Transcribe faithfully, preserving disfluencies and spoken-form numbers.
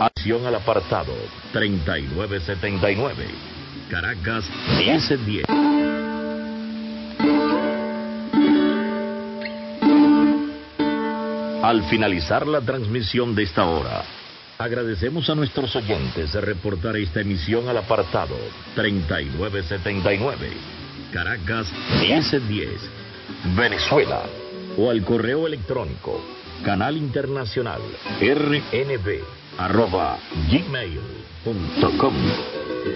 Acción al apartado treinta y nueve setenta y nueve. Caracas diez diez. Al finalizar la transmisión de esta hora, agradecemos a nuestros oyentes de reportar esta emisión al apartado treinta y nueve setenta y nueve. Caracas diez diez. Venezuela. O al correo electrónico canal internacional r n b arroba gmail punto com.